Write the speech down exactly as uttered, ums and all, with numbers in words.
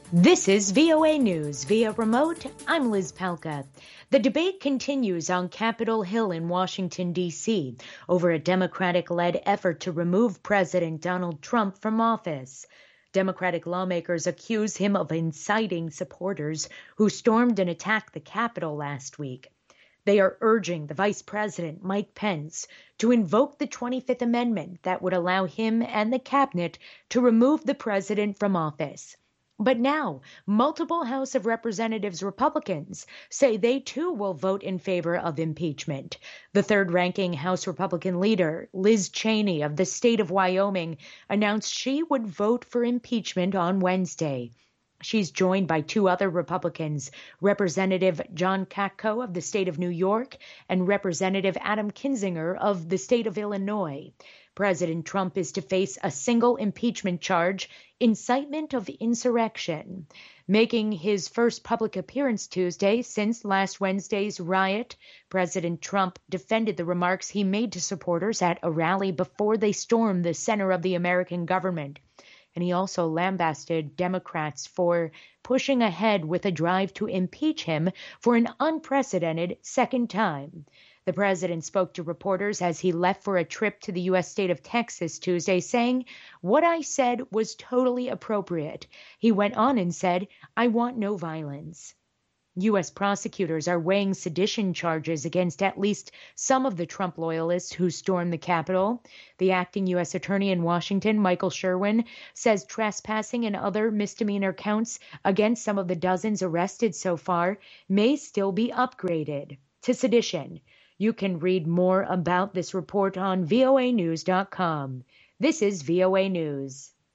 This is V O A News via remote. I'm Liz Palka. The debate continues on Capitol Hill in Washington, D C over a Democratic-led effort to remove President Donald Trump from office. Democratic lawmakers accuse him of inciting supporters who stormed and attacked the Capitol last week. They are urging the Vice President, Mike Pence, to invoke the twenty-fifth Amendment that would allow him and the cabinet to remove the president from office. But now, multiple House of Representatives Republicans say they too will vote in favor of impeachment. The third-ranking House Republican leader, Liz Cheney of the state of Wyoming, announced she would vote for impeachment on Wednesday. She's joined by two other Republicans, Representative John Katko of the state of New York and Representative Adam Kinzinger of the state of Illinois. President Trump is to face a single impeachment charge, incitement of insurrection. Making his first public appearance Tuesday since last Wednesday's riot, President Trump defended the remarks he made to supporters at a rally before they stormed the center of the American government. And he also lambasted Democrats for pushing ahead with a drive to impeach him for an unprecedented second time. The president spoke to reporters as he left for a trip to the U S state of Texas Tuesday, saying, "What I said was totally appropriate." He went on and said, "I want no violence." U S prosecutors are weighing sedition charges against at least some of the Trump loyalists who stormed the Capitol. The acting U S attorney in Washington, Michael Sherwin, says trespassing and other misdemeanor counts against some of the dozens arrested so far may still be upgraded to sedition. You can read more about this report on V O A news dot com. This is V O A News.